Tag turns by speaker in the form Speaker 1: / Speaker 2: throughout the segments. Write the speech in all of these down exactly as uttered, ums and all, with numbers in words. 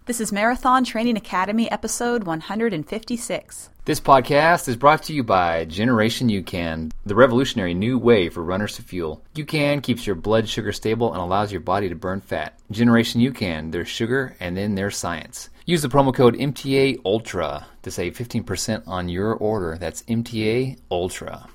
Speaker 1: This is Marathon Training Academy, episode one hundred fifty-six.
Speaker 2: This podcast is brought to you by Generation UCAN, the revolutionary new way for runners to fuel. UCAN keeps your blood sugar stable and allows your body to burn fat. Generation UCAN, there's sugar and then there's science. Use the promo code M T A Ultra to save fifteen percent on your order. That's M T A Ultra.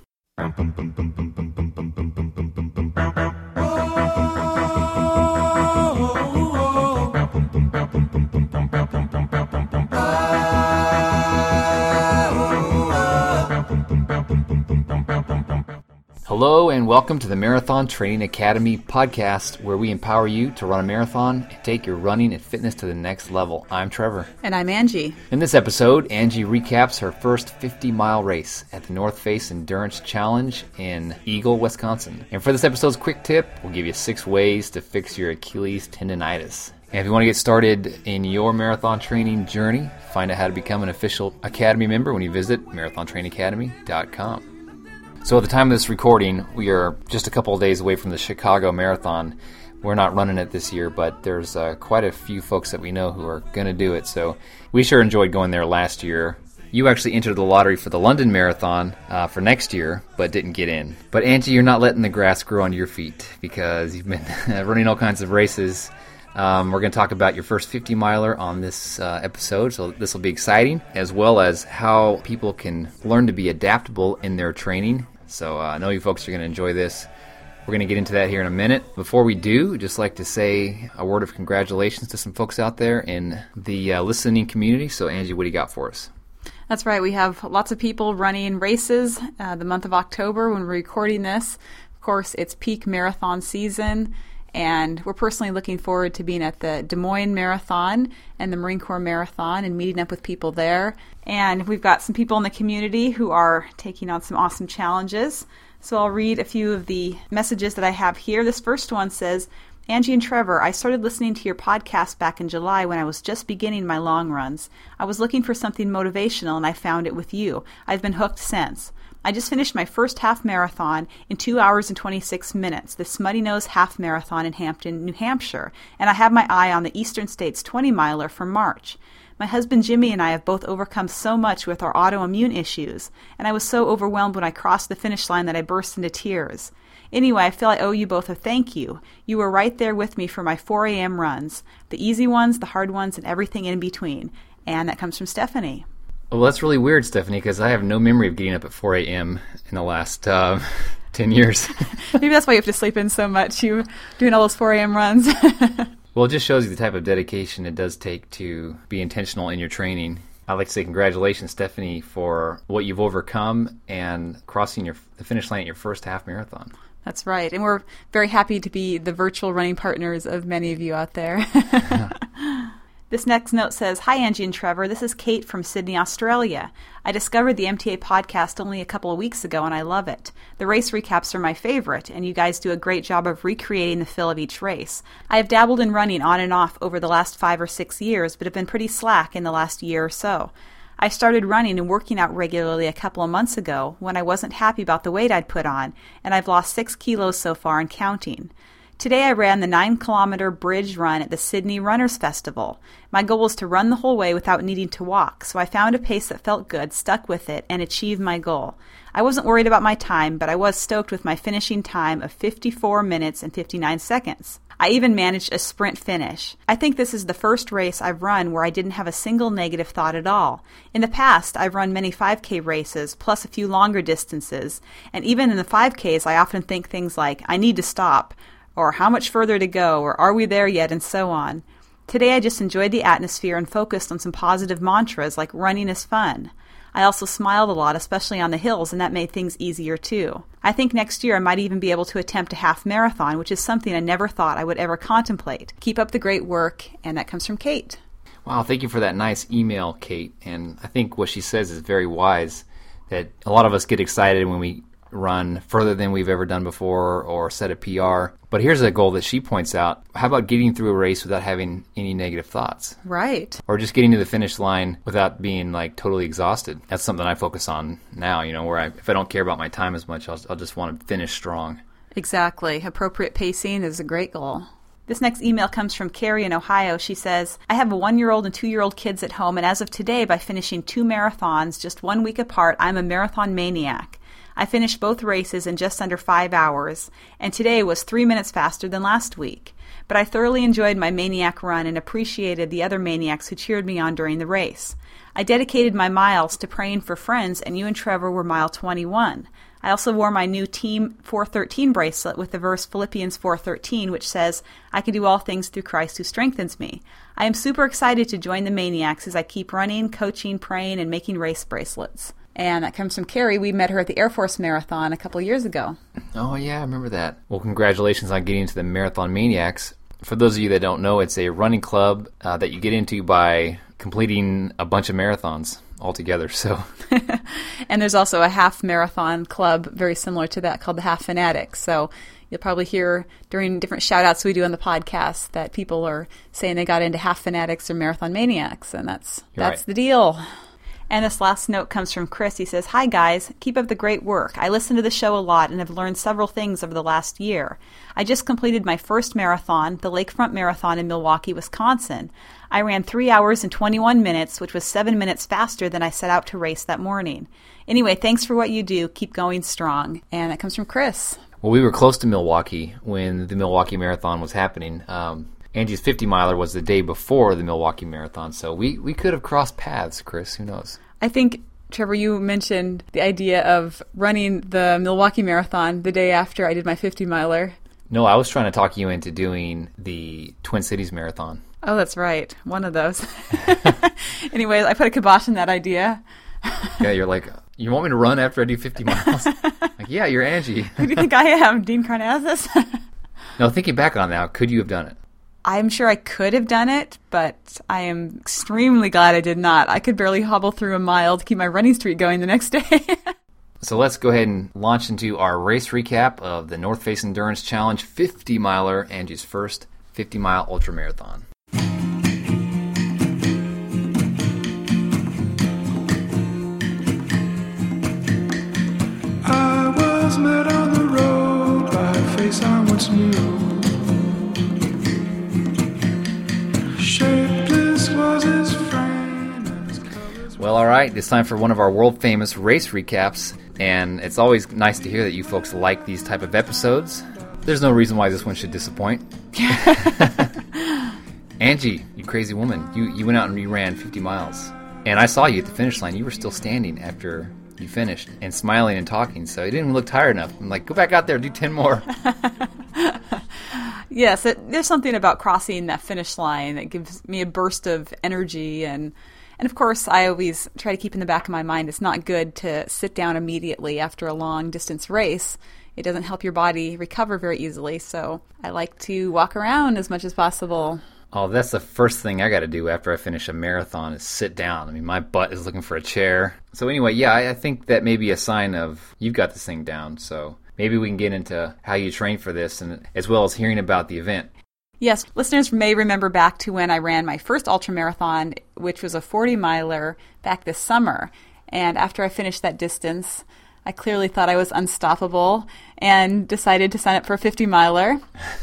Speaker 2: Hello and welcome to the Marathon Training Academy podcast, where we empower you to run a marathon and take your running and fitness to the next level. I'm Trevor.
Speaker 1: And I'm Angie.
Speaker 2: In this episode, Angie recaps her first fifty-mile race at the North Face Endurance Challenge in Eagle, Wisconsin. And for this episode's quick tip, we'll give you six ways to fix your Achilles tendonitis. And if you want to get started in your marathon training journey, find out how to become an official Academy member when you visit marathon training academy dot com. So at the time of this recording, we are just a couple of days away from the Chicago Marathon. We're not running it this year, but there's uh, quite a few folks that we know who are going to do it. So we sure enjoyed going there last year. You actually entered the lottery for the London Marathon uh, for next year, but didn't get in. But Angie, you're not letting the grass grow under your feet because you've been running all kinds of races. Um, we're going to talk about your first fifty-miler on this uh, episode, so this will be exciting, as well as how people can learn to be adaptable in their training. So uh, I know you folks are going to enjoy this. We're going to get into that here in a minute. Before we do, I'd just like to say a word of congratulations to some folks out there in the uh, listening community. So Angie, what do you got for us?
Speaker 1: That's right. We have lots of people running races uh, the month of October when we're recording this. Of course, it's peak marathon season. And we're personally looking forward to being at the Des Moines Marathon and the Marine Corps Marathon and meeting up with people there. And we've got some people in the community who are taking on some awesome challenges. So I'll read a few of the messages that I have here. This first one says, Angie and Trevor, I started listening to your podcast back in July when I was just beginning my long runs. I was looking for something motivational and I found it with you. I've been hooked since. I just finished my first half marathon in two hours and twenty-six minutes, the Smutty Nose Half Marathon in Hampton, New Hampshire, and I have my eye on the Eastern States twenty-miler for March. My husband Jimmy and I have both overcome so much with our autoimmune issues, and I was so overwhelmed when I crossed the finish line that I burst into tears. Anyway, I feel I owe you both a thank you. You were right there with me for my four a.m. runs, the easy ones, the hard ones, and everything in between. And that comes from Stephanie.
Speaker 2: Well, that's really weird, Stephanie, because I have no memory of getting up at four a.m. in the last uh, ten years.
Speaker 1: Maybe that's why you have to sleep in so much. You're doing all those four a.m. runs.
Speaker 2: Well, it just shows you the type of dedication it does take to be intentional in your training. I'd like to say congratulations, Stephanie, for what you've overcome and crossing your the finish line at your first half marathon.
Speaker 1: That's right. And we're very happy to be the virtual running partners of many of you out there. This next note says, Hi, Angie and Trevor. This is Kate from Sydney, Australia. I discovered the M T A podcast only a couple of weeks ago, and I love it. The race recaps are my favorite, and you guys do a great job of recreating the feel of each race. I have dabbled in running on and off over the last five or six years, but have been pretty slack in the last year or so. I started running and working out regularly a couple of months ago when I wasn't happy about the weight I'd put on, and I've lost six kilos so far and counting. Today I ran the nine kilometer bridge run at the Sydney Runners Festival. My goal was to run the whole way without needing to walk, so I found a pace that felt good, stuck with it, and achieved my goal. I wasn't worried about my time, but I was stoked with my finishing time of fifty-four minutes and fifty-nine seconds. I even managed a sprint finish. I think this is the first race I've run where I didn't have a single negative thought at all. In the past, I've run many five K races, plus a few longer distances, and even in the five Ks, I often think things like, I need to stop, or how much further to go, or are we there yet, and so on. Today I just enjoyed the atmosphere and focused on some positive mantras like running is fun. I also smiled a lot, especially on the hills, and that made things easier too. I think next year I might even be able to attempt a half marathon, which is something I never thought I would ever contemplate. Keep up the great work, and that comes from Kate.
Speaker 2: Wow, thank you for that nice email, Kate. And I think what she says is very wise, that a lot of us get excited when we run further than we've ever done before or set a P R. But here's a goal that she points out. How about getting through a race without having any negative thoughts?
Speaker 1: Right.
Speaker 2: Or just getting to the finish line without being like totally exhausted. That's something I focus on now, you know, where I, if I don't care about my time as much, I'll, I'll just want to finish strong.
Speaker 1: Exactly. Appropriate pacing is a great goal. This next email comes from Carrie in Ohio. She says, I have a one-year-old and two-year-old kids at home, and as of today, by finishing two marathons just one week apart, I'm a marathon maniac. I finished both races in just under five hours, and today was three minutes faster than last week. But I thoroughly enjoyed my maniac run and appreciated the other maniacs who cheered me on during the race. I dedicated my miles to praying for friends, and you and Trevor were mile twenty-one. I also wore my new Team four thirteen bracelet with the verse Philippians four thirteen, which says, I can do all things through Christ who strengthens me. I am super excited to join the Maniacs as I keep running, coaching, praying, and making race bracelets. And that comes from Carrie. We met her at the Air Force Marathon a couple years ago.
Speaker 2: Oh, yeah, I remember that. Well, congratulations on getting into the Marathon Maniacs. For those of you that don't know, it's a running club uh, that you get into by completing a bunch of marathons altogether. So,
Speaker 1: and there's also a half marathon club very similar to that called the Half Fanatics. So you'll probably hear during different shout outs we do on the podcast that people are saying they got into Half Fanatics or Marathon Maniacs, and that's
Speaker 2: You're
Speaker 1: that's
Speaker 2: right.
Speaker 1: the deal. And this last note comes from Chris. He says, Hi guys, keep up the great work. I listen to the show a lot and have learned several things over the last year. I just completed my first marathon, the Lakefront Marathon in Milwaukee, Wisconsin. I ran three hours and twenty-one minutes, which was seven minutes faster than I set out to race that morning. Anyway, thanks for what you do. Keep going strong. And that comes from Chris.
Speaker 2: Well, we were close to Milwaukee when the Milwaukee Marathon was happening. Um, Angie's fifty miler was the day before the Milwaukee Marathon, so we, we could have crossed paths, Chris. Who knows?
Speaker 1: I think, Trevor, you mentioned the idea of running the Milwaukee Marathon the day after I did my fifty miler.
Speaker 2: No, I was trying to talk you into doing the Twin Cities Marathon.
Speaker 1: Oh, that's right. One of those. Anyway, I put a kibosh on that idea.
Speaker 2: Yeah, you're like, you want me to run after I do fifty miles? Like, yeah, you're Angie.
Speaker 1: Who do you think I am, Dean Karnazes?
Speaker 2: No, thinking back on it now, could you have done it?
Speaker 1: I'm sure I could have done it, but I am extremely glad I did not. I could barely hobble through a mile to keep my running streak going the next day.
Speaker 2: So let's go ahead and launch into our race recap of the North Face Endurance Challenge fifty miler, Angie's first fifty mile ultra marathon.
Speaker 3: I was met on the road by a face I once knew. Shapeless was his frame and his colors.
Speaker 2: Well, all right, it's time for one of our world-famous race recaps, and it's always nice to hear that you folks like these type of episodes. There's no reason why this one should disappoint. Angie, you crazy woman, you, you went out and you ran fifty miles, and I saw you at the finish line. You were still standing after you finished and smiling and talking, so you didn't even look tired enough. I'm like, go back out there, do ten more.
Speaker 1: Yes, it, there's something about crossing that finish line that gives me a burst of energy. And, and of course, I always try to keep in the back of my mind it's not good to sit down immediately after a long-distance race. It doesn't help your body recover very easily, so I like to walk around as much as possible.
Speaker 2: Oh, that's the first thing I got to do after I finish a marathon is sit down. I mean, my butt is looking for a chair. So anyway, yeah, I, I think that may be a sign of you've got this thing down. So maybe we can get into how you train for this, and as well as hearing about the event.
Speaker 1: Yes, listeners may remember back to when I ran my first ultramarathon, which was a forty miler back this summer. And after I finished that distance, I clearly thought I was unstoppable and decided to sign up for a fifty miler.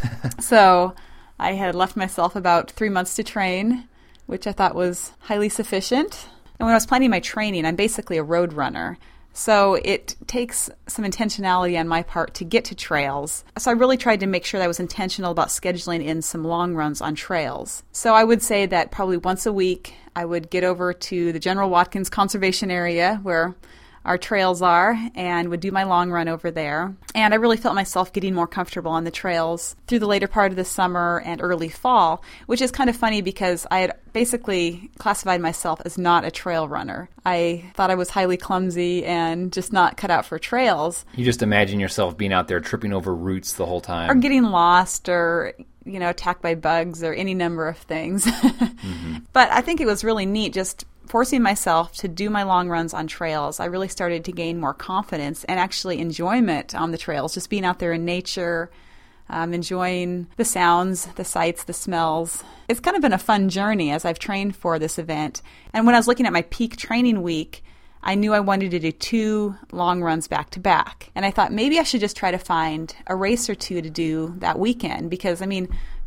Speaker 1: So I had left myself about three months to train, which I thought was highly sufficient. And when I was planning my training, I'm basically a road runner. So it takes some intentionality on my part to get to trails. So I really tried to make sure that I was intentional about scheduling in some long runs on trails. So I would say that probably once a week, I would get over to the General Watkins Conservation Area where our trails are, and would do my long run over there. And I really felt myself getting more comfortable on the trails through the later part of the summer and early fall, which is kind of funny because I had basically classified myself as not a trail runner. I thought I was highly clumsy and just not cut out for trails.
Speaker 2: You just imagine yourself being out there tripping over roots the whole time.
Speaker 1: Or getting lost or, you know, attacked by bugs or any number of things. Mm-hmm. But I think it was really neat just forcing myself to do my long runs on trails. I really started to gain more confidence and actually enjoyment on the trails, just being out there in nature, um, enjoying the sounds, the sights, the smells. It's kind of been a fun journey as I've trained for this event. And when I was looking at my peak training week, I knew I wanted to do two long runs back to back. And I thought maybe I should just try to find a race or two to do that weekend because, I mean,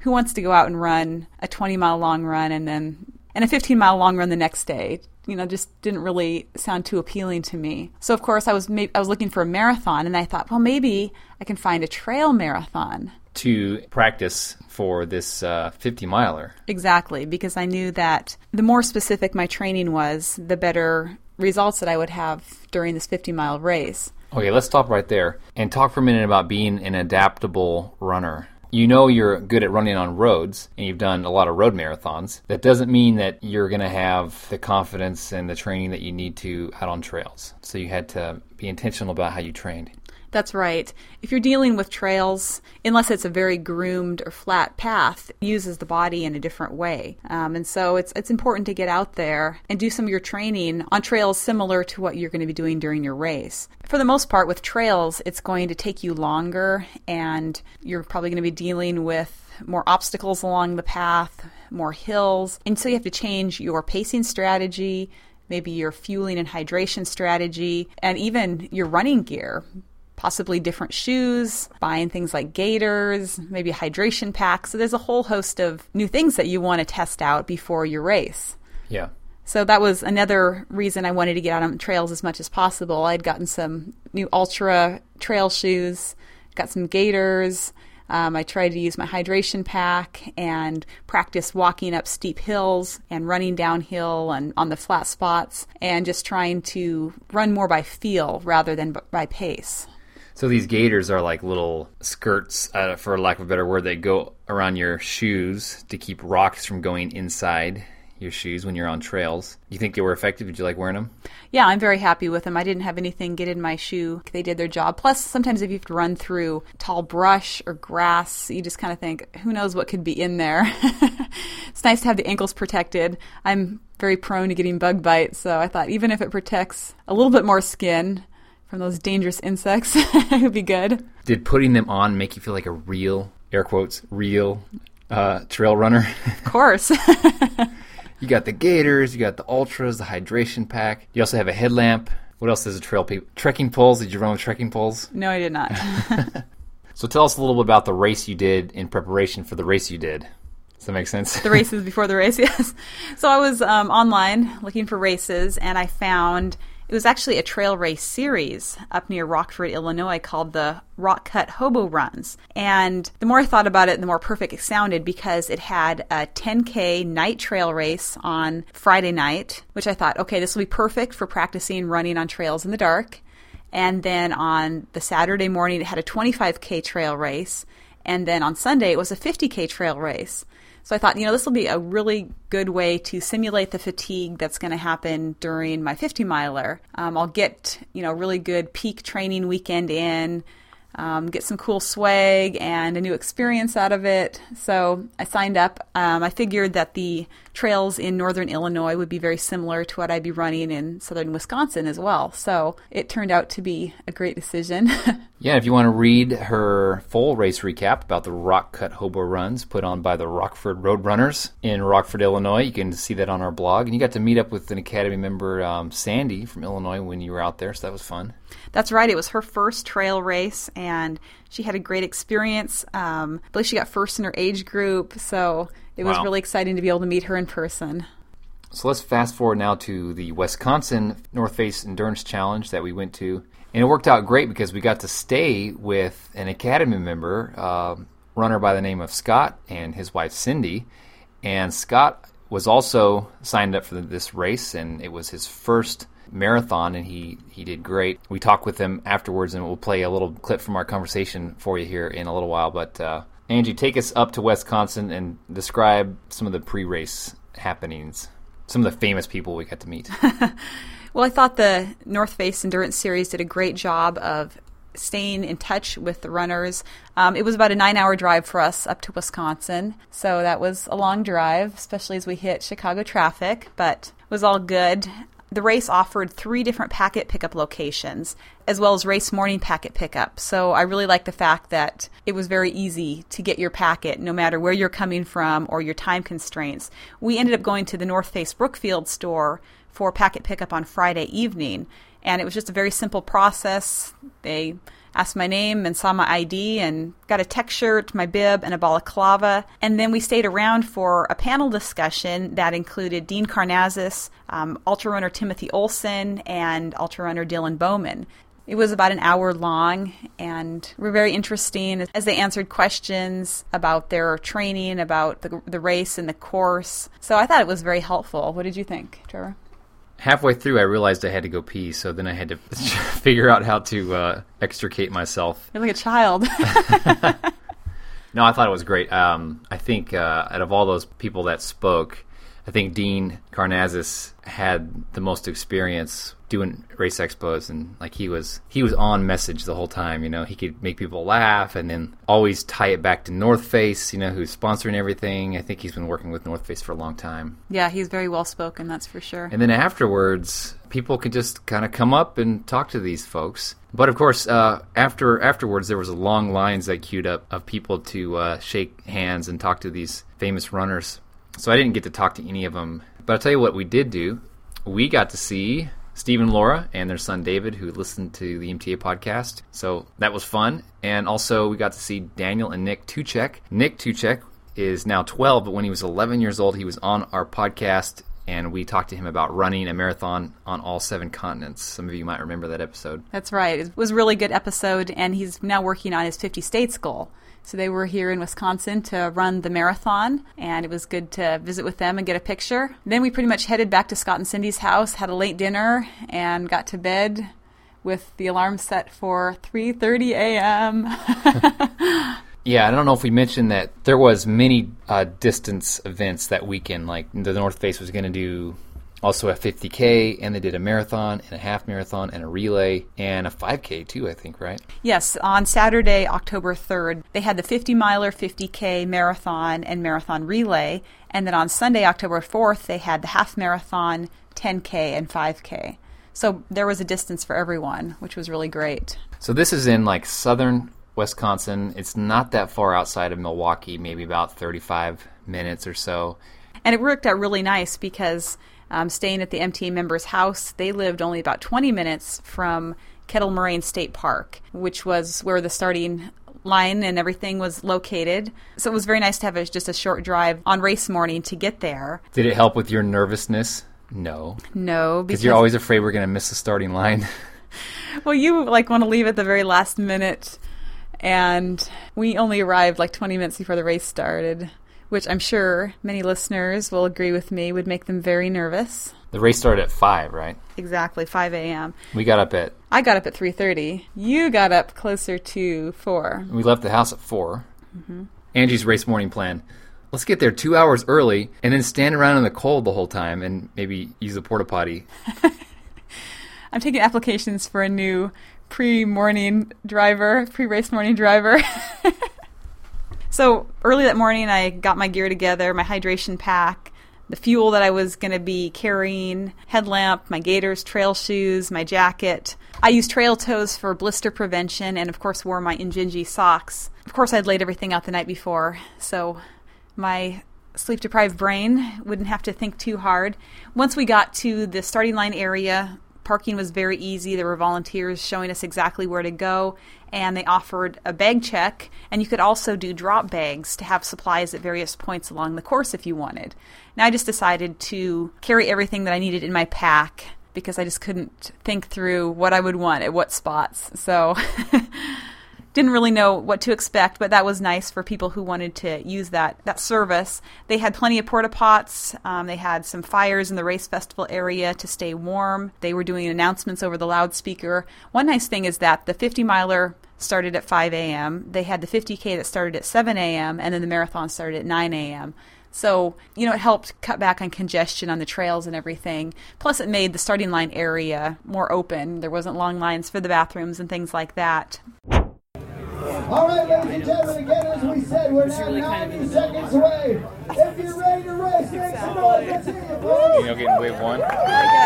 Speaker 1: who wants to go out and run a twenty mile long run and then and a fifteen mile long run the next day? You know, just didn't really sound too appealing to me. So of course I was ma- I was looking for a marathon, and I thought, well, maybe I can find a trail marathon
Speaker 2: to practice for this uh, fifty miler.
Speaker 1: Exactly, because I knew that the more specific my training was, the better results that I would have during this fifty mile race.
Speaker 2: Okay, let's stop right there and talk for a minute about being an adaptable runner. You know you're good at running on roads, and you've done a lot of road marathons. That doesn't mean that you're going to have the confidence and the training that you need to out on trails. So you had to be intentional about how you trained.
Speaker 1: That's right. If you're dealing with trails, unless it's a very groomed or flat path, it uses the body in a different way. Um, and so it's it's important to get out there and do some of your training on trails similar to what you're going to be doing during your race. For the most part, with trails, it's going to take you longer, and you're probably going to be dealing with more obstacles along the path, more hills. And so you have to change your pacing strategy, maybe your fueling and hydration strategy, and even your running gear. Possibly different shoes, buying things like gaiters, maybe a hydration pack. So there's a whole host of new things that you want to test out before your race.
Speaker 2: Yeah.
Speaker 1: So that was another reason I wanted to get out on trails as much as possible. I'd gotten some new Ultra trail shoes, got some gaiters. Um, I tried to use my hydration pack and practice walking up steep hills and running downhill and on the flat spots, and just trying to run more by feel rather than b- by pace.
Speaker 2: So these gaiters are like little skirts, uh, for lack of a better word, that go around your shoes to keep rocks from going inside your shoes when you're on trails. You think they were effective? Did you like wearing them? Yeah,
Speaker 1: I'm very happy with them. I didn't have anything get in my shoe. They did their job. Plus, sometimes if you have to run through tall brush or grass, you just kind of think, who knows what could be in there. It's nice to have the ankles protected. I'm very prone to getting bug bites, so I thought even if it protects a little bit more skin from those dangerous insects, it would be good.
Speaker 2: Did putting them on make you feel like a real, air quotes, real uh, trail runner?
Speaker 1: Of course.
Speaker 2: You got the gaiters, you got the Ultras, the hydration pack. You also have a headlamp. What else does a trail people? Trekking poles. Did you run with trekking poles?
Speaker 1: No, I did not.
Speaker 2: So tell us a little bit about the race you did in preparation for the race you did. Does that make sense?
Speaker 1: The races before the race, yes. So I was um, online looking for races, and I found it was actually a trail race series up near Rockford, Illinois, called the Rock Cut Hobo Runs. And the more I thought about it, the more perfect it sounded, because it had a ten K night trail race on Friday night, which I thought, okay, this will be perfect for practicing running on trails in the dark. And then on the Saturday morning, it had a twenty-five K trail race. And then on Sunday, it was a fifty K trail race. So I thought, you know, this will be a really good way to simulate the fatigue that's going to happen during my fifty miler. Um, I'll get, you know, really good peak training weekend in, um, get some cool swag and a new experience out of it. So I signed up. Um, I figured that the trails in northern Illinois would be very similar to what I'd be running in southern Wisconsin as well. So it turned out to be a great decision.
Speaker 2: Yeah, if you want to read her full race recap about the Rock Cut Hobo Runs put on by the Rockford Roadrunners in Rockford, Illinois, you can see that on our blog. And you got to meet up with an Academy member, um, Sandy, from Illinois when you were out there, so that was fun.
Speaker 1: That's right. It was her first trail race, and she had a great experience. Um, I believe she got first in her age group, so it was
Speaker 2: Wow.
Speaker 1: really exciting to be able to meet her in person.
Speaker 2: So let's fast forward now to the Wisconsin North Face Endurance Challenge that we went to. And it worked out great because we got to stay with an Academy member, uh, runner by the name of Scott, and his wife Cindy. And Scott was also signed up for this race, and it was his first marathon, and he, he did great. We talked with him afterwards, and we'll play a little clip from our conversation for you here in a little while. But uh, Angie, take us up to Wisconsin and describe some of the pre-race happenings, some of the famous people we got to meet.
Speaker 1: Well, I thought the North Face Endurance Series did a great job of staying in touch with the runners. Um, it was about a nine-hour drive for us up to Wisconsin, so that was a long drive, especially as we hit Chicago traffic, but it was all good. The race offered three different packet pickup locations, as well as race morning packet pickup. So I really like the fact that it was very easy to get your packet, no matter where you're coming from or your time constraints. We ended up going to the North Face Brookfield store for packet pickup on Friday evening. And it was just a very simple process. They asked my name and saw my I D and got a tech shirt, my bib, and a balaclava. And then we stayed around for a panel discussion that included Dean Karnazes, um, ultra runner Timothy Olson, and ultra runner Dylan Bowman. It was about an hour long, and were very interesting as they answered questions about their training, about the, the race and the course. So I thought it was very helpful. What did you think, Trevor?
Speaker 2: Halfway through, I realized I had to go pee, so then I had to figure out how to uh, extricate myself.
Speaker 1: You're like a child.
Speaker 2: No, I thought it was great. Um, I think uh, out of all those people that spoke, I think Dean Karnazes had the most experience doing race expos, and like he was he was on message the whole time. You know, he could make people laugh, and then always tie it back to North Face, you know, who's sponsoring everything. I think he's been working with North Face for a long time.
Speaker 1: Yeah, he's very well spoken, that's for sure.
Speaker 2: And then afterwards, people could just kind of come up and talk to these folks. But of course, uh, after afterwards, there was a long lines that queued up of people to uh, shake hands and talk to these famous runners. So I didn't get to talk to any of them. But I'll tell you what we did do. We got to see Steve and Laura and their son David, who listened to the M T A podcast. So that was fun. And also we got to see Daniel and Nick Tuchek. Nick Tuchek is now twelve, but when he was eleven years old, he was on our podcast, and we talked to him about running a marathon on all seven continents. Some of you might remember that episode.
Speaker 1: That's right. It was a really good episode, and he's now working on his fifty states goal. So they were here in Wisconsin to run the marathon, and it was good to visit with them and get a picture. Then we pretty much headed back to Scott and Cindy's house, had a late dinner, and got to bed with the alarm set for three thirty a.m.
Speaker 2: Yeah, I don't know if we mentioned that there was many uh, distance events that weekend. Like the North Face was going to do also a fifty K, and they did a marathon and a half marathon and a relay and a five K too, I think, right?
Speaker 1: Yes, on Saturday, October third, they had the fifty miler, fifty K marathon and marathon relay. And then on Sunday, October fourth, they had the half marathon, ten K, and five K. So there was a distance for everyone, which was really great.
Speaker 2: So this is in like southern Wisconsin. It's not that far outside of Milwaukee, maybe about thirty-five minutes or so.
Speaker 1: And it worked out really nice because um, staying at the M T A members' house, they lived only about twenty minutes from Kettle Moraine State Park, which was where the starting line and everything was located. So it was very nice to have a, just a short drive on race morning to get there.
Speaker 2: Did it help with your nervousness? No.
Speaker 1: No.
Speaker 2: Because you're always afraid we're going to miss the starting line.
Speaker 1: Well, you like want to leave at the very last minute, and we only arrived like twenty minutes before the race started, which I'm sure many listeners will agree with me would make them very nervous.
Speaker 2: The race started at five, right?
Speaker 1: Exactly, five a.m.
Speaker 2: We got up at...
Speaker 1: I got up at three thirty. You got up closer to four.
Speaker 2: We left the house at four.
Speaker 1: Mm-hmm.
Speaker 2: Angie's race morning plan. Let's get there two hours early and then stand around in the cold the whole time and maybe use the porta potty.
Speaker 1: I'm taking applications for a new pre-morning driver, pre-race morning driver. So early that morning, I got my gear together, my hydration pack, the fuel that I was going to be carrying, headlamp, my gaiters, trail shoes, my jacket. I used trail toes for blister prevention and, of course, wore my Injinji socks. Of course, I'd laid everything out the night before, so my sleep-deprived brain wouldn't have to think too hard. Once we got to the starting line area, parking was very easy. There were volunteers showing us exactly where to go, and they offered a bag check, and you could also do drop bags to have supplies at various points along the course if you wanted. Now I just decided to carry everything that I needed in my pack because I just couldn't think through what I would want at what spots. So didn't really know what to expect, but that was nice for people who wanted to use that that service. They had plenty of porta pots. Um, they had some fires in the race festival area to stay warm. They were doing announcements over the loudspeaker. One nice thing is that the fifty miler started at five a.m. They had the fifty K that started at seven a.m. and then the marathon started at nine a.m. So, you know, it helped cut back on congestion on the trails and everything. Plus, it made the starting line area more open. There wasn't long lines for the bathrooms and things like that.
Speaker 4: All right, ladies and gentlemen, again, as we said, we're now ninety seconds away. If you're ready to race, make some noise. Let's hear you, boys.
Speaker 2: You know, getting wave one.
Speaker 1: I guess I should.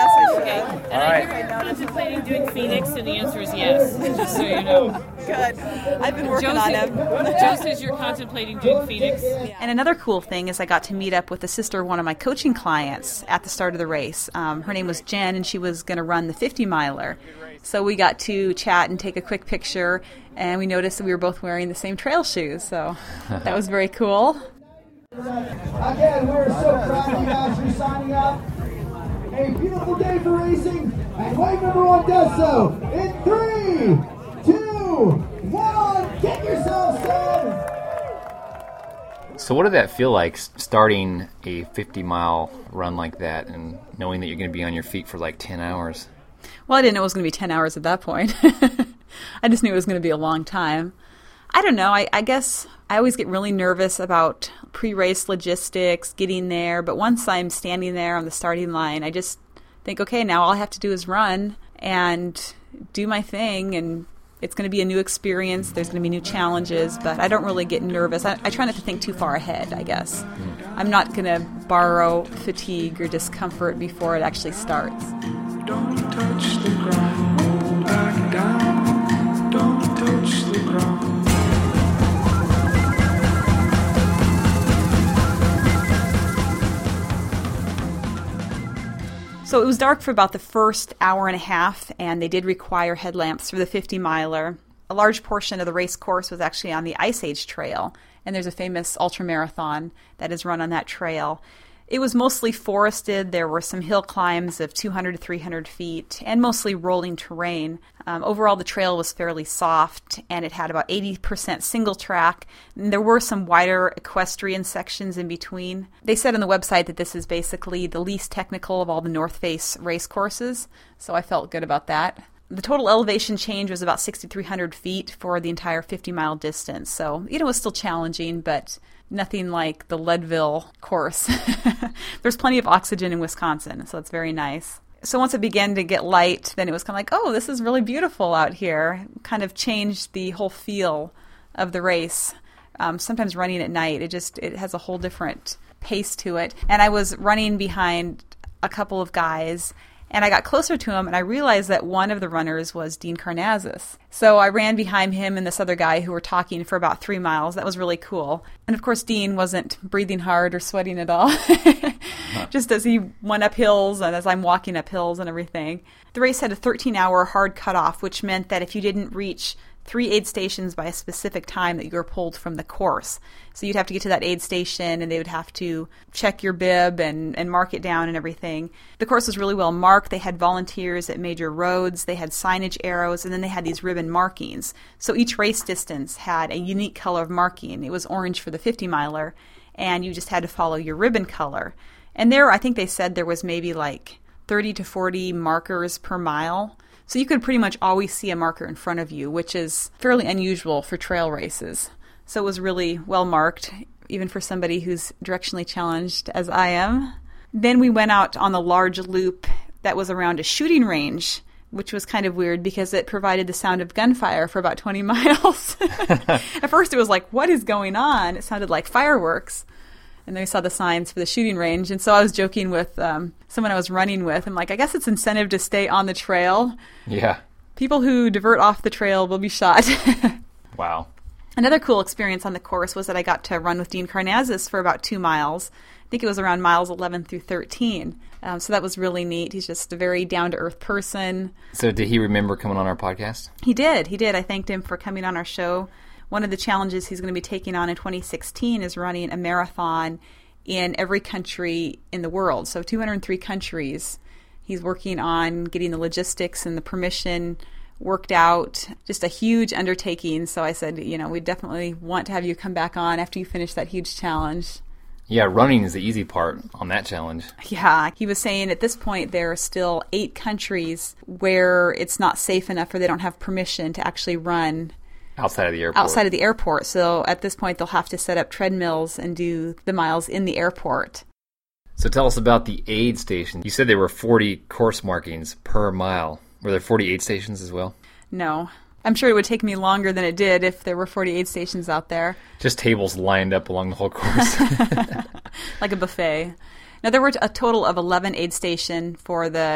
Speaker 5: Okay. And I'm contemplating doing Phoenix, and the answer is yes, just so you know.
Speaker 1: Good. I've been working
Speaker 5: Joe
Speaker 1: on
Speaker 5: said,
Speaker 1: it.
Speaker 5: Joe says you're contemplating doing Phoenix.
Speaker 1: And another cool thing is I got to meet up with the sister of one of my coaching clients at the start of the race. Um, her name was Jen, and she was going to run the fifty miler. So we got to chat and take a quick picture, and we noticed that we were both wearing the same trail shoes. So that was very cool.
Speaker 4: Again, we're so proud of you guys for signing up. A beautiful day for racing, and wave number one does so in three, two, one. Get yourself set.
Speaker 2: So what did that feel like, s- starting a fifty-mile run like that and knowing that you're going to be on your feet for like ten hours?
Speaker 1: Well, I didn't know it was going to be ten hours at that point. I just knew it was going to be a long time. I don't know. I, I guess I always get really nervous about pre-race logistics, getting there. But once I'm standing there on the starting line, I just think, okay, now all I have to do is run and do my thing. And it's going to be a new experience. There's going to be new challenges. But I don't really get nervous. I, I try not to think too far ahead, I guess. I'm not going to borrow fatigue or discomfort before it actually starts.
Speaker 3: Don't touch the ground, go back down. Don't touch the ground.
Speaker 1: So it was dark for about the first hour and a half, and they did require headlamps for the fifty miler. A large portion of the race course was actually on the Ice Age Trail, and there's a famous ultramarathon that is run on that trail. It was mostly forested. There were some hill climbs of two hundred to three hundred feet and mostly rolling terrain. Um, overall, the trail was fairly soft, and it had about eighty percent single track. And there were some wider equestrian sections in between. They said on the website that this is basically the least technical of all the North Face race courses, so I felt good about that. The total elevation change was about six thousand three hundred feet for the entire fifty-mile distance. So, you know, it was still challenging, but nothing like the Leadville course. There's plenty of oxygen in Wisconsin, so it's very nice. So once it began to get light, then it was kind of like, oh, this is really beautiful out here. Kind of changed the whole feel of the race. Um, sometimes running at night, it just it has a whole different pace to it. And I was running behind a couple of guys, and I got closer to him, and I realized that one of the runners was Dean Karnazes. So I ran behind him and this other guy who were talking for about three miles. That was really cool. And of course, Dean wasn't breathing hard or sweating at all, just as he went up hills and as I'm walking up hills and everything. The race had a thirteen-hour hard cutoff, which meant that if you didn't reach three aid stations by a specific time that you were pulled from the course. So you'd have to get to that aid station, and they would have to check your bib and, and mark it down and everything. The course was really well marked. They had volunteers at major roads. They had signage arrows, and then they had these ribbon markings. So each race distance had a unique color of marking. It was orange for the fifty miler, and you just had to follow your ribbon color. And there, I think they said there was maybe like thirty to forty markers per mile. So you could pretty much always see a marker in front of you, which is fairly unusual for trail races. So it was really well marked, even for somebody who's directionally challenged as I am. Then we went out on the large loop that was around a shooting range, which was kind of weird because it provided the sound of gunfire for about twenty miles. At first it was like, what is going on? It sounded like fireworks. And then we saw the signs for the shooting range. And so I was joking with um, someone I was running with. I'm like, I guess it's incentive to stay on the trail.
Speaker 2: Yeah.
Speaker 1: People who divert off the trail will be shot.
Speaker 2: Wow.
Speaker 1: Another cool experience on the course was that I got to run with Dean Karnazes for about two miles. I think it was around miles eleven through thirteen. Um, so that was really neat. He's just a very down-to-earth person.
Speaker 2: So did he remember coming on our podcast?
Speaker 1: He did. He did. I thanked him for coming on our show. One of the challenges he's going to be taking on in twenty sixteen is running a marathon in every country in the world. So two hundred three countries. He's working on getting the logistics and the permission worked out. Just a huge undertaking. So I said, you know, we definitely want to have you come back on after you finish that huge challenge.
Speaker 2: Yeah, running is the easy part on that challenge.
Speaker 1: Yeah, he was saying at this point there are still eight countries where it's not safe enough or they don't have permission to actually run
Speaker 2: outside of the airport.
Speaker 1: Outside of the airport. So at this point they'll have to set up treadmills and do the miles in the airport.
Speaker 2: So tell us about the aid station. You said there were forty course markings per mile. Were there forty aid stations as well?
Speaker 1: No. I'm sure it would take me longer than it did if there were forty aid stations out there.
Speaker 2: Just tables lined up along the whole course.
Speaker 1: Like a buffet. Now, there were a total of eleven aid stations for the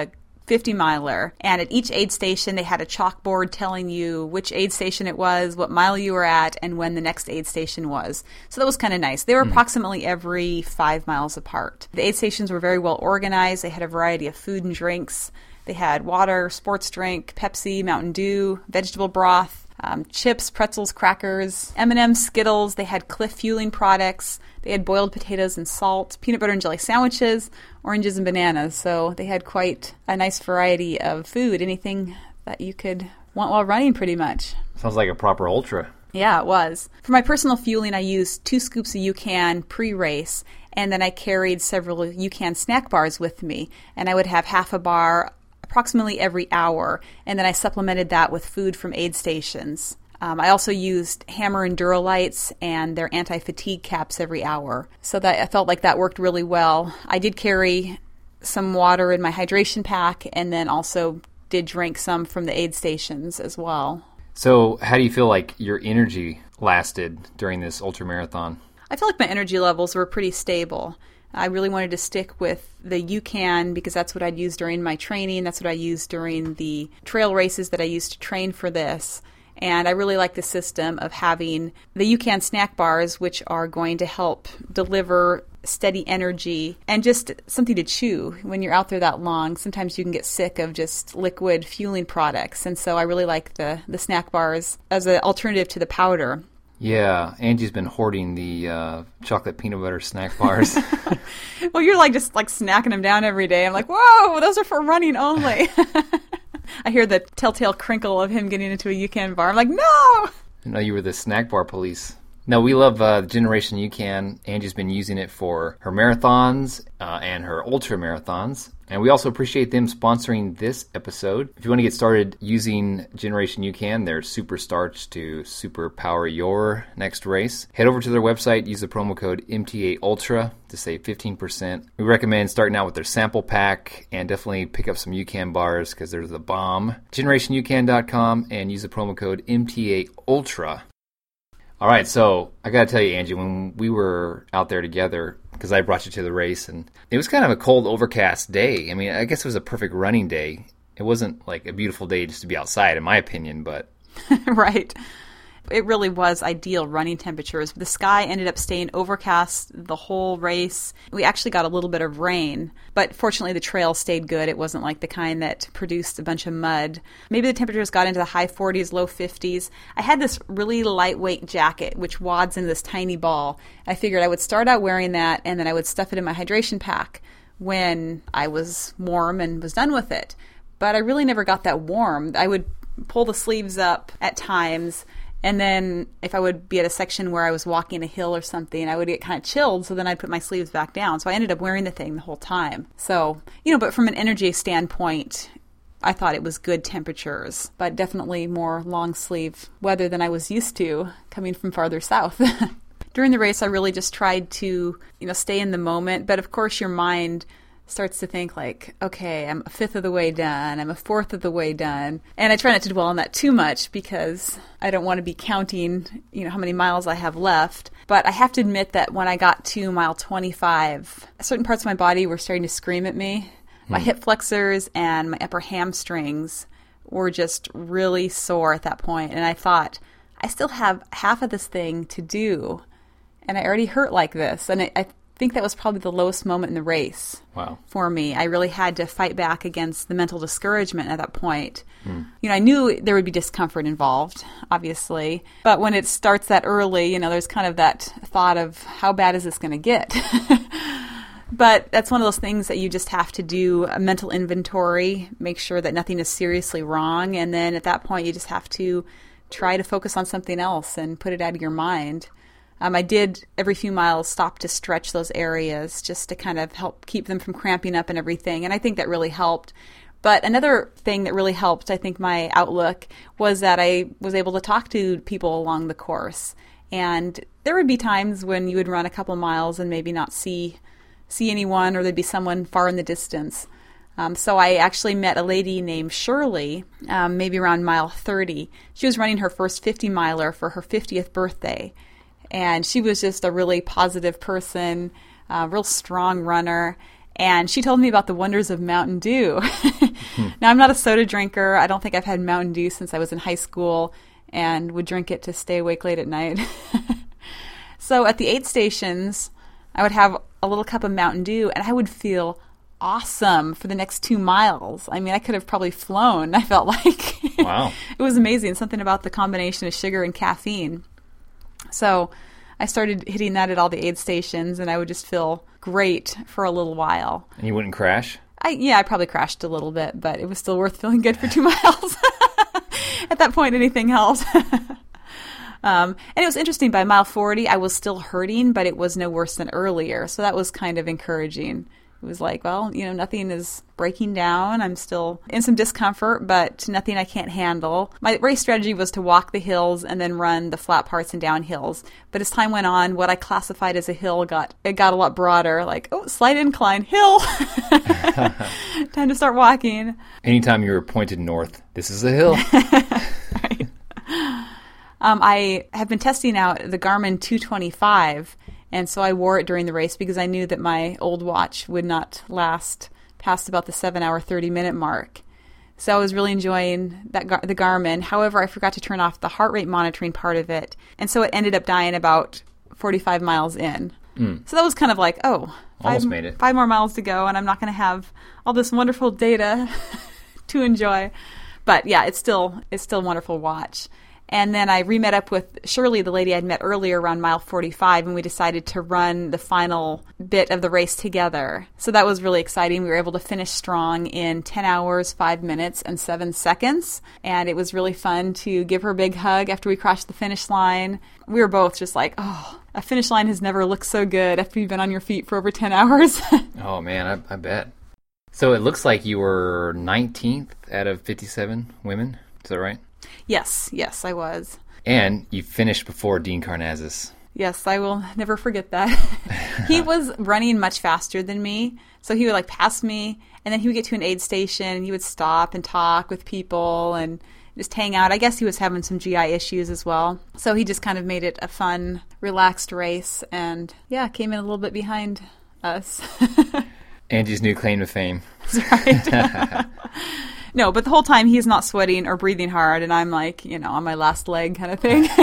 Speaker 1: fifty miler. And at each aid station, they had a chalkboard telling you which aid station it was, what mile you were at, and when the next aid station was. So that was kind of nice. They were mm. approximately every five miles apart. The aid stations were very well organized. They had a variety of food and drinks. They had water, sports drink, Pepsi, Mountain Dew, vegetable broth, um, chips, pretzels, crackers, M and M's, Skittles. They had Cliff fueling products. They had boiled potatoes and salt, peanut butter and jelly sandwiches, oranges and bananas. So they had quite a nice variety of food, anything that you could want while running pretty much.
Speaker 2: Sounds like a proper ultra.
Speaker 1: Yeah, it was. For my personal fueling, I used two scoops of UCAN pre-race, and then I carried several UCAN snack bars with me, and I would have half a bar approximately every hour, and then I supplemented that with food from aid stations. Um, I also used Hammer Endurolights and their anti-fatigue caps every hour, so that I felt like that worked really well. I did carry some water in my hydration pack, and then also did drink some from the aid stations as well.
Speaker 2: So how do you feel like your energy lasted during this ultramarathon?
Speaker 1: I feel like my energy levels were pretty stable. I really wanted to stick with the UCAN because that's what I'd use during my training. That's what I used during the trail races that I used to train for this. And I really like the system of having the UCAN snack bars, which are going to help deliver steady energy and just something to chew. When you're out there that long, sometimes you can get sick of just liquid fueling products. And so I really like the, the snack bars as an alternative to the powder.
Speaker 2: Yeah, Angie's been hoarding the uh, chocolate peanut butter snack bars.
Speaker 1: Well, you're like just like snacking them down every day. I'm like, whoa, those are for running only. I hear the telltale crinkle of him getting into a UCAN bar. I'm like, no!
Speaker 2: No, you were the snack bar police. No, we love uh, Generation UCAN. Angie's been using it for her marathons uh, and her ultra marathons. And we also appreciate them sponsoring this episode. If you want to get started using Generation UCAN, their super starch to super power your next race, head over to their website, use the promo code M T A Ultra to save fifteen percent. We recommend starting out with their sample pack and definitely pick up some UCAN bars because they're the bomb. generation U C A N dot com and use the promo code M T A Ultra. All right, so I got to tell you, Angie, when we were out there together, because I brought you to the race, and it was kind of a cold, overcast day. I mean, I guess it was a perfect running day. It wasn't like a beautiful day just to be outside, in my opinion, but...
Speaker 1: Right. It really was ideal running temperatures. The sky ended up staying overcast the whole race. We actually got a little bit of rain, but fortunately the trail stayed good. It wasn't like the kind that produced a bunch of mud. Maybe the temperatures got into the high forties, low fifties. I had this really lightweight jacket, which wads into this tiny ball. I figured I would start out wearing that, and then I would stuff it in my hydration pack when I was warm and was done with it. But I really never got that warm. I would pull the sleeves up at times, and then if I would be at a section where I was walking a hill or something, I would get kind of chilled, so then I'd put my sleeves back down. So I ended up wearing the thing the whole time. So, you know, but from an energy standpoint, I thought it was good temperatures, but definitely more long sleeve weather than I was used to coming from farther south. During the race, I really just tried to, you know, stay in the moment. But of course, your mind starts to think like, okay, I'm a fifth of the way done, I'm a fourth of the way done. And I try not to dwell on that too much because I don't want to be counting, you know, how many miles I have left. But I have to admit that when I got to mile twenty-five, certain parts of my body were starting to scream at me. My hmm. hip flexors and my upper hamstrings were just really sore at that point. And I thought, I still have half of this thing to do, and I already hurt like this. And I, I I think that was probably the lowest moment in the race.
Speaker 2: Wow. For
Speaker 1: me. I really had to fight back against the mental discouragement at that point. Mm. You know, I knew there would be discomfort involved, obviously. But when it starts that early, you know, there's kind of that thought of how bad is this going to get? But that's one of those things that you just have to do a mental inventory, make sure that nothing is seriously wrong. And then at that point, you just have to try to focus on something else and put it out of your mind. Um, I did, every few miles, stop to stretch those areas just to kind of help keep them from cramping up and everything. And I think that really helped. But another thing that really helped, I think, my outlook was that I was able to talk to people along the course. And there would be times when you would run a couple miles and maybe not see see anyone, or there'd be someone far in the distance. Um, so I actually met a lady named Shirley, um, maybe around mile thirty. She was running her first fifty miler for her fiftieth birthday. And she was just a really positive person, a real strong runner. And she told me about the wonders of Mountain Dew. Now, I'm not a soda drinker. I don't think I've had Mountain Dew since I was in high school and would drink it to stay awake late at night. So at the aid stations, I would have a little cup of Mountain Dew, and I would feel awesome for the next two miles. I mean, I could have probably flown, I felt like.
Speaker 2: Wow.
Speaker 1: It was amazing, something about the combination of sugar and caffeine. So I started hitting that at all the aid stations, and I would just feel great for a little while.
Speaker 2: And you wouldn't crash?
Speaker 1: I Yeah, I probably crashed a little bit, but it was still worth feeling good for two miles. At that point, anything helped. Um, and it was interesting, by mile forty, I was still hurting, but it was no worse than earlier. So that was kind of encouraging. It was like, well, you know, nothing is breaking down. I'm still in some discomfort, but nothing I can't handle. My race strategy was to walk the hills and then run the flat parts and down hills. But as time went on, what I classified as a hill got it got a lot broader. Like, oh, slight incline, hill. Time to start walking.
Speaker 2: Anytime you were pointed north, this is a hill.
Speaker 1: Right. Um, I have been testing out the Garmin two twenty-five, and so I wore it during the race because I knew that my old watch would not last past about the seven hour, thirty minute mark. So I was really enjoying that Gar- the Garmin. However, I forgot to turn off the heart rate monitoring part of it, and so it ended up dying about forty-five miles in. Mm. So that was kind of like, oh,
Speaker 2: almost
Speaker 1: five,
Speaker 2: made it.
Speaker 1: five more miles to go, and I'm not going to have all this wonderful data to enjoy. But yeah, it's still it's still a wonderful watch. And then I re-met up with Shirley, the lady I'd met earlier around mile forty-five, and we decided to run the final bit of the race together. So that was really exciting. We were able to finish strong in ten hours, five minutes, and seven seconds. And it was really fun to give her a big hug after we crossed the finish line. We were both just like, oh, a finish line has never looked so good after you've been on your feet for over ten hours.
Speaker 2: Oh, man, I, I bet. So it looks like you were nineteenth out of fifty-seven women. Is that right?
Speaker 1: Yes, yes, I was.
Speaker 2: And you finished before Dean Karnazes.
Speaker 1: Yes, I will never forget that. He was running much faster than me, so he would like pass me, and then he would get to an aid station, and he would stop and talk with people and just hang out. I guess he was having some G I issues as well, so he just kind of made it a fun, relaxed race, and yeah, came in a little bit behind us.
Speaker 2: Angie's new claim to fame.
Speaker 1: That's right. No, but the whole time he's not sweating or breathing hard, and I'm like, you know, on my last leg kind of thing.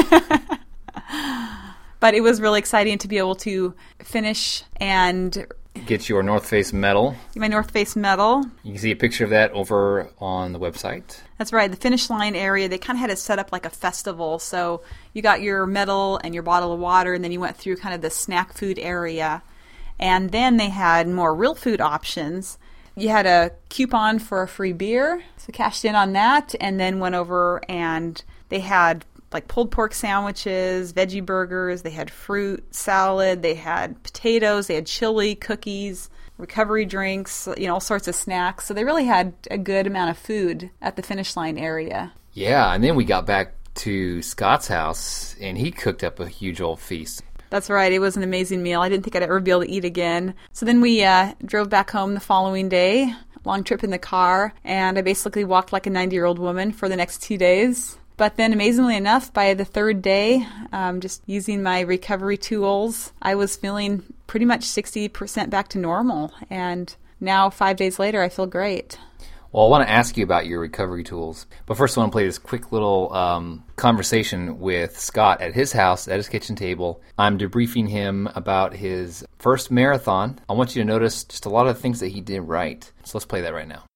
Speaker 1: But it was really exciting to be able to finish and
Speaker 2: get your North Face medal.
Speaker 1: My North Face medal.
Speaker 2: You can see a picture of that over on the website.
Speaker 1: That's right. The finish line area, they kind of had it set up like a festival. So you got your medal and your bottle of water, and then you went through kind of the snack food area. And then they had more real food options. You had a coupon for a free beer, so cashed in on that, and then went over and they had like pulled pork sandwiches, veggie burgers, they had fruit salad, they had potatoes, they had chili, cookies, recovery drinks, you know, all sorts of snacks. So they really had a good amount of food at the finish line area.
Speaker 2: Yeah, and then we got back to Scott's house, and he cooked up a huge old feast.
Speaker 1: That's right. It was an amazing meal. I didn't think I'd ever be able to eat again. So then we uh, drove back home the following day, long trip in the car, and I basically walked like a ninety-year-old woman for the next two days. But then, amazingly enough, by the third day, um, just using my recovery tools, I was feeling pretty much sixty percent back to normal. And now, five days later, I feel great.
Speaker 2: Well, I want to ask you about your recovery tools. But first, I want to play this quick little um, conversation with Scott at his house, at his kitchen table. I'm debriefing him about his first marathon. I want you to notice just a lot of things that he did right. So let's play that right now.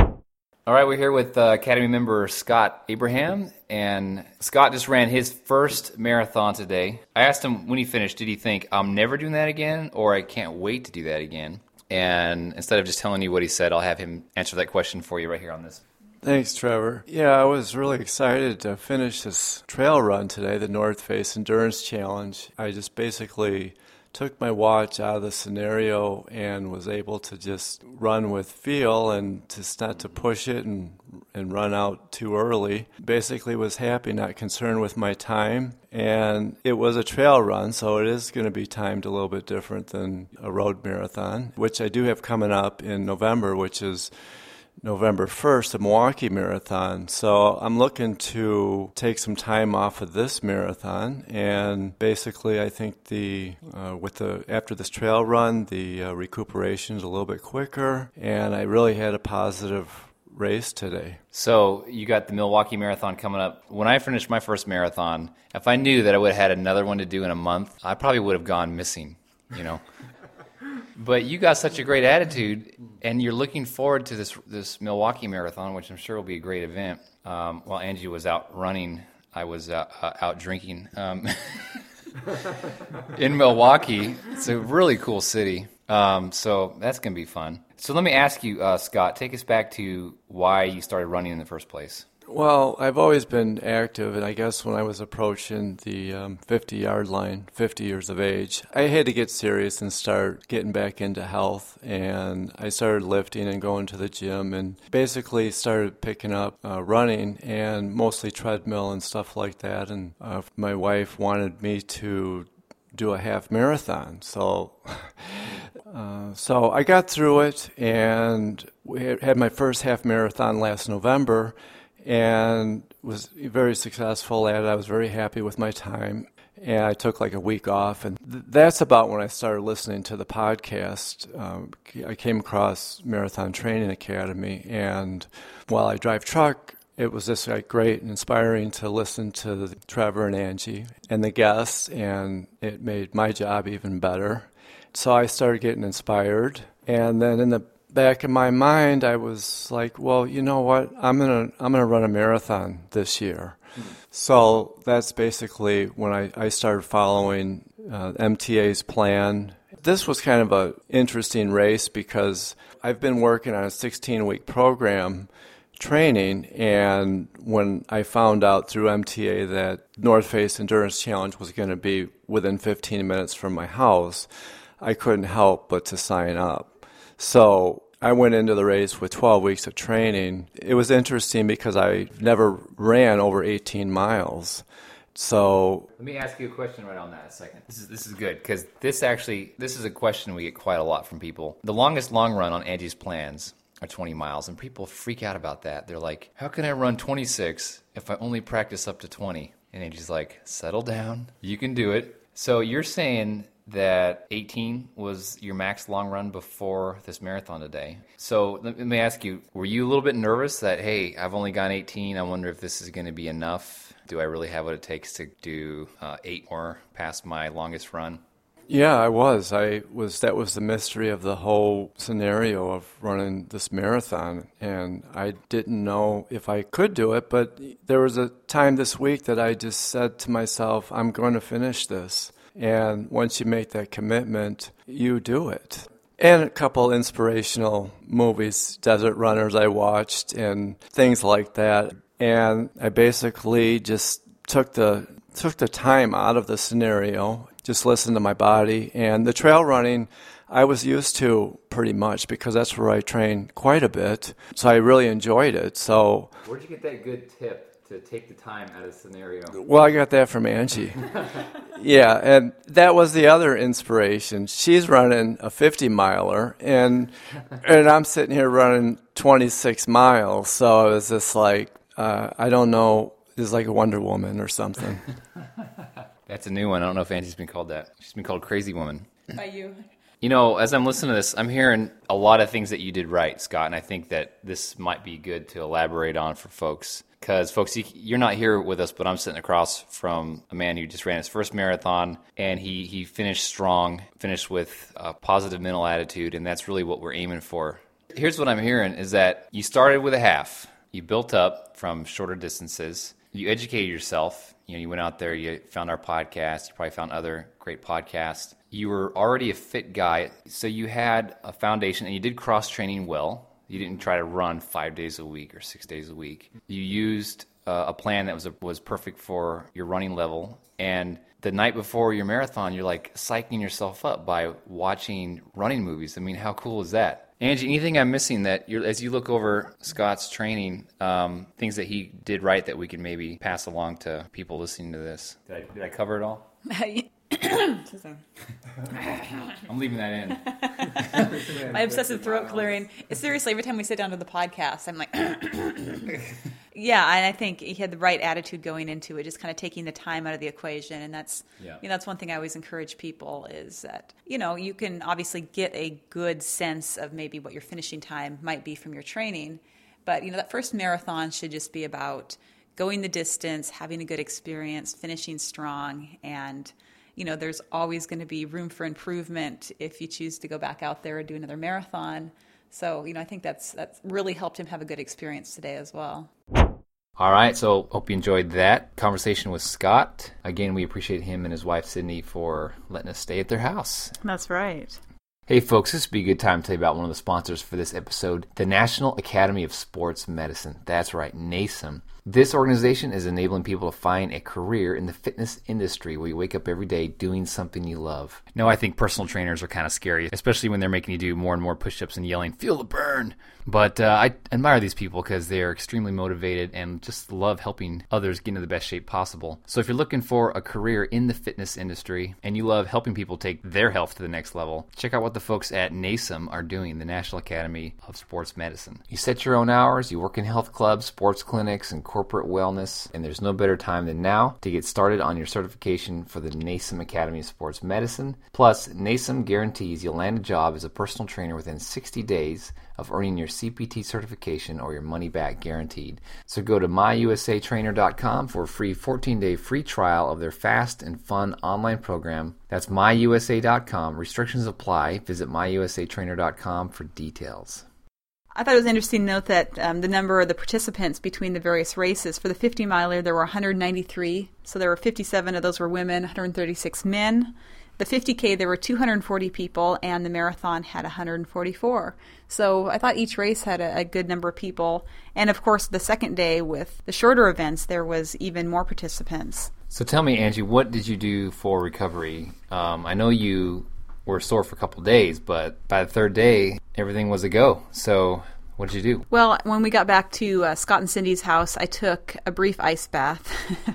Speaker 2: All right, we're here with uh, Academy member Scott Abraham. And Scott just ran his first marathon today. I asked him when he finished, did he think, I'm never doing that again, or I can't wait to do that again? And instead of just telling you what he said, I'll have him answer that question for you right here on this.
Speaker 6: Thanks, Trevor. Yeah, I was really excited to finish this trail run today, the North Face Endurance Challenge. I just basically took my watch out of the scenario and was able to just run with feel and just not to push it and and run out too early. Basically was happy, not concerned with my time. And it was a trail run, so it is going to be timed a little bit different than a road marathon, which I do have coming up in November, which is November first, the Milwaukee Marathon. So I'm looking to take some time off of this marathon, and basically I think the uh, with the after this trail run, the uh, recuperation is a little bit quicker, and I really had a positive race today.
Speaker 2: So you got the Milwaukee Marathon coming up. When I finished my first marathon, if I knew that I would have had another one to do in a month, I probably would have gone missing, you know. But you got such a great attitude, and you're looking forward to this this Milwaukee Marathon, which I'm sure will be a great event. Um, while Angie was out running, I was uh, uh, out drinking um, in Milwaukee. It's a really cool city, um, so that's going to be fun. So let me ask you, uh, Scott, take us back to why you started running in the first place.
Speaker 6: Well, I've always been active, and I guess when I was approaching the um, fifty-yard line, fifty years of age, I had to get serious and start getting back into health, and I started lifting and going to the gym, and basically started picking up uh, running, and mostly treadmill and stuff like that, and uh, my wife wanted me to do a half marathon, so... Uh, so I got through it, and we had my first half marathon last November, and was very successful at it. I was very happy with my time, and I took like a week off, and th- that's about when I started listening to the podcast. Um, I came across Marathon Training Academy, and while I drive truck, it was just like great and inspiring to listen to Trevor and Angie and the guests, and it made my job even better. So I started getting inspired, and then in the back of my mind, I was like, "Well, you know what? I'm gonna I'm gonna run a marathon this year." Mm-hmm. So that's basically when I, I started following uh, M T A's plan. This was kind of an interesting race because I've been working on a sixteen-week program training, and when I found out through M T A that North Face Endurance Challenge was going to be within fifteen minutes from my house, I couldn't help but to sign up. So I went into the race with twelve weeks of training. It was interesting because I never ran over eighteen miles. So
Speaker 2: let me ask you a question right on that a second. This is this is good because this actually this is a question we get quite a lot from people. The longest long run on Angie's plans are twenty miles, and people freak out about that. They're like, "How can I run twenty-six if I only practice up to twenty?" And Angie's like, "Settle down. You can do it." So you're saying that eighteen was your max long run before this marathon today. So let me ask you, were you a little bit nervous that, hey, I've only gone eighteen, I wonder if this is going to be enough? Do I really have what it takes to do uh, eight more past my longest run?
Speaker 6: Yeah, I was. I was. That was the mystery of the whole scenario of running this marathon, and I didn't know if I could do it, but there was a time this week that I just said to myself, I'm going to finish this. And once you make that commitment, you do it. And a couple inspirational movies, Desert Runners I watched, and things like that. And I basically just took the took the time out of the scenario, just listened to my body. And the trail running, I was used to pretty much because that's where I train quite a bit. So I really enjoyed it. So
Speaker 2: where'd you get that good tip to take the time out of the scenario?
Speaker 6: Well, I got that from Angie. Yeah, and that was the other inspiration. She's running a fifty miler, and and I'm sitting here running twenty-six miles. So I was just like, uh, I don't know, it's like a Wonder Woman or something.
Speaker 2: That's a new one. I don't know if Angie's been called that. She's been called Crazy Woman.
Speaker 1: By you.
Speaker 2: You know, as I'm listening to this, I'm hearing a lot of things that you did right, Scott, and I think that this might be good to elaborate on for folks. Because, folks, you're not here with us, but I'm sitting across from a man who just ran his first marathon, and he, he finished strong, finished with a positive mental attitude, and that's really what we're aiming for. Here's what I'm hearing is that you started with a half. You built up from shorter distances. You educated yourself. You know, you went out there, you found our podcast, you probably found other great podcasts. You were already a fit guy, so you had a foundation, and you did cross-training well. You didn't try to run five days a week or six days a week. You used uh, a plan that was a, was perfect for your running level. And the night before your marathon, you're like psyching yourself up by watching running movies. I mean, how cool is that? Angie, anything I'm missing that you're, as you look over Scott's training, um, things that he did right that we can maybe pass along to people listening to this? Did I, did I cover it all? I'm leaving that in.
Speaker 1: My obsessive throat clearing. Seriously, every time we sit down to the podcast, I'm like, yeah. And I think he had the right attitude going into it, just kind of taking the time out of the equation. And that's,
Speaker 2: Yeah.
Speaker 1: you know, that's one thing I always encourage people is that, you know, you can obviously get a good sense of maybe what your finishing time might be from your training. But, you know, that first marathon should just be about going the distance, having a good experience, finishing strong, and you know, there's always going to be room for improvement if you choose to go back out there and do another marathon. So, you know, I think that's that's really helped him have a good experience today as well.
Speaker 2: All right, so hope you enjoyed that conversation with Scott. Again, we appreciate him and his wife, Sydney, for letting us stay at their house.
Speaker 1: That's right.
Speaker 2: Hey folks, this would be a good time to tell you about one of the sponsors for this episode, the National Academy of Sports Medicine. That's right, NASM. This organization is enabling people to find a career in the fitness industry where you wake up every day doing something you love. No, I think personal trainers are kind of scary, especially when they're making you do more and more push-ups and yelling, "Feel the burn!" But uh, I admire these people because they're extremely motivated and just love helping others get into the best shape possible. So if you're looking for a career in the fitness industry and you love helping people take their health to the next level, check out what the folks at NASM are doing, the National Academy of Sports Medicine. You set your own hours, you work in health clubs, sports clinics, and corporate wellness, and there's no better time than now to get started on your certification for the NASM Academy of Sports Medicine. Plus, NASM guarantees you'll land a job as a personal trainer within sixty days of earning your C P T certification or your money back guaranteed. So go to my U S A trainer dot com for a free fourteen day free trial of their fast and fun online program. That's my U S A dot com. Restrictions apply. Visit my U S A trainer dot com for details.
Speaker 1: I thought it was interesting to note that um, the number of the participants between the various races, for the fifty miler, there were one hundred ninety-three. So there were fifty-seven of those were women, one hundred thirty-six men. The fifty K, there were two hundred forty people, and the marathon had one hundred forty-four. So I thought each race had a, a good number of people. And, of course, the second day with the shorter events, there was even more participants.
Speaker 2: So tell me, Angie, what did you do for recovery? Um, I know you were sore for a couple days, but by the third day, everything was a go. So what did you do?
Speaker 1: Well, when we got back to uh, Scott and Cindy's house, I took a brief ice bath,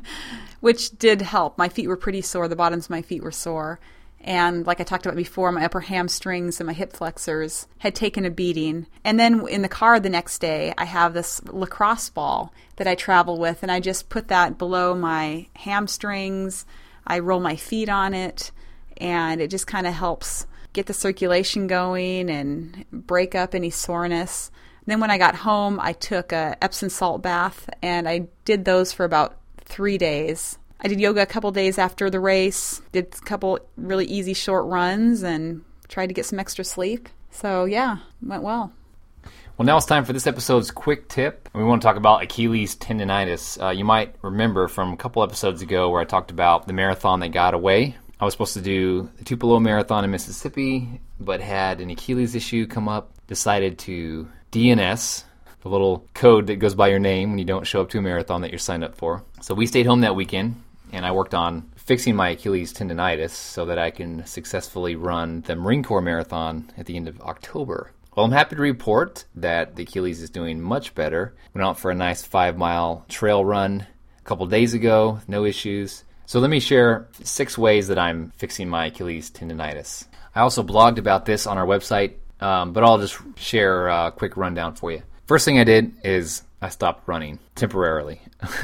Speaker 1: which did help. My feet were pretty sore. The bottoms of my feet were sore. And like I talked about before, my upper hamstrings and my hip flexors had taken a beating. And then in the car the next day, I have this lacrosse ball that I travel with, and I just put that below my hamstrings. I roll my feet on it, and it just kind of helps get the circulation going and break up any soreness. And then when I got home, I took a Epsom salt bath, and I did those for about three days. I did yoga a couple days after the race, did a couple really easy short runs, and tried to get some extra sleep. So, yeah, went well.
Speaker 2: Well, now it's time for this episode's quick tip. We want to talk about Achilles tendonitis. Uh, you might remember from a couple episodes ago where I talked about the marathon that got away. I was supposed to do the Tupelo Marathon in Mississippi, but had an Achilles issue come up, decided to D N S, the little code that goes by your name when you don't show up to a marathon that you're signed up for. So we stayed home that weekend, and I worked on fixing my Achilles tendonitis so that I can successfully run the Marine Corps Marathon at the end of October. Well, I'm happy to report that the Achilles is doing much better. Went out for a nice five-mile trail run a couple days ago, no issues. So let me share six ways that I'm fixing my Achilles tendonitis. I also blogged about this on our website, um, but I'll just share a quick rundown for you. First thing I did is I stopped running temporarily.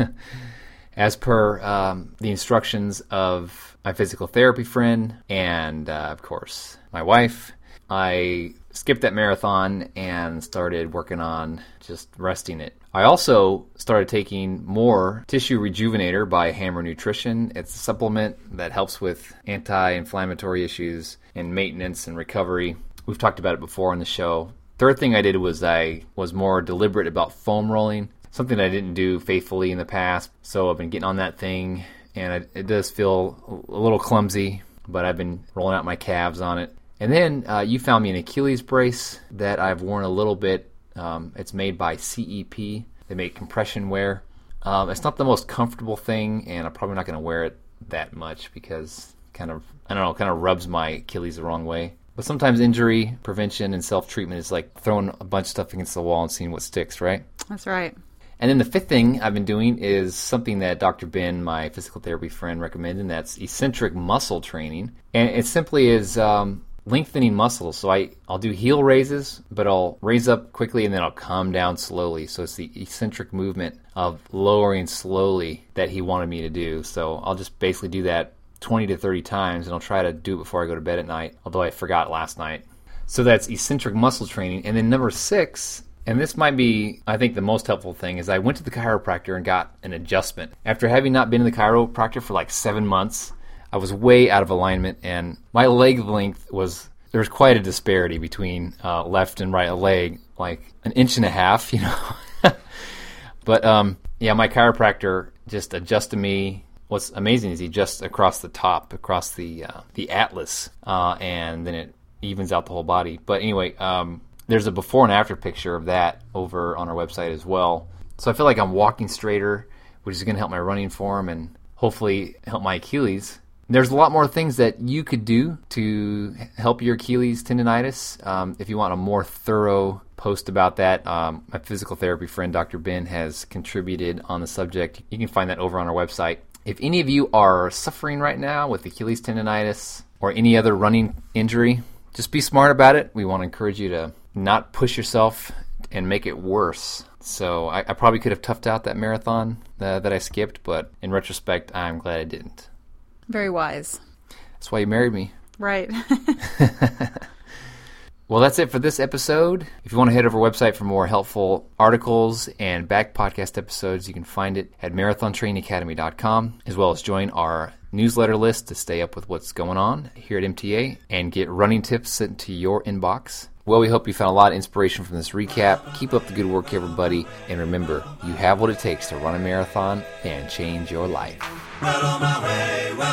Speaker 2: As per um, the instructions of my physical therapy friend and, uh, of course, my wife, I skipped that marathon and started working on just resting it. I also started taking more Tissue Rejuvenator by Hammer Nutrition. It's a supplement that helps with anti-inflammatory issues and maintenance and recovery. We've talked about it before on the show. Third thing I did was I was more deliberate about foam rolling, something I didn't do faithfully in the past. So I've been getting on that thing, and it, it does feel a little clumsy, but I've been rolling out my calves on it. And then uh, you found me an Achilles brace that I've worn a little bit. Um, it's made by C E P. They make compression wear. Um, it's not the most comfortable thing, and I'm probably not going to wear it that much because kind of, I don't know, kind of rubs my Achilles the wrong way. But sometimes injury prevention and self-treatment is like throwing a bunch of stuff against the wall and seeing what sticks, right?
Speaker 1: That's right.
Speaker 2: And then the fifth thing I've been doing is something that Doctor Ben, my physical therapy friend, recommended, and that's eccentric muscle training. And it simply is um, lengthening muscles. So I, I'll do heel raises, but I'll raise up quickly and then I'll come down slowly. So it's the eccentric movement of lowering slowly that he wanted me to do. So I'll just basically do that twenty to thirty times, and I'll try to do it before I go to bed at night, although I forgot last night. So that's eccentric muscle training. And then number six, and this might be, I think, the most helpful thing, is I went to the chiropractor and got an adjustment. After having not been to the chiropractor for like seven months, I was way out of alignment, and my leg length was, there was quite a disparity between uh, left and right leg, like an inch and a half, you know. But um, yeah, my chiropractor just adjusted me. What's amazing is he adjusts across the top, across the uh, the atlas, uh, and then it evens out the whole body. But anyway, um, there's a before and after picture of that over on our website as well. So I feel like I'm walking straighter, which is going to help my running form and hopefully help my Achilles. There's a lot more things that you could do to help your Achilles tendonitis. Um, if you want a more thorough post about that, um, my physical therapy friend, Doctor Ben, has contributed on the subject. You can find that over on our website. If any of you are suffering right now with Achilles tendonitis or any other running injury, just be smart about it. We want to encourage you to not push yourself and make it worse. So I, I probably could have toughed out that marathon uh, that I skipped, but in retrospect, I'm glad I didn't.
Speaker 1: Very wise.
Speaker 2: That's why you married me.
Speaker 1: Right.
Speaker 2: Well, that's it for this episode. If you want to head over our website for more helpful articles and back podcast episodes, you can find it at marathon training academy dot com, as well as join our newsletter list to stay up with what's going on here at M T A and get running tips sent to your inbox. Well, we hope you found a lot of inspiration from this recap. Keep up the good work, everybody. And remember, you have what it takes to run a marathon and change your life.
Speaker 7: Well on my way, well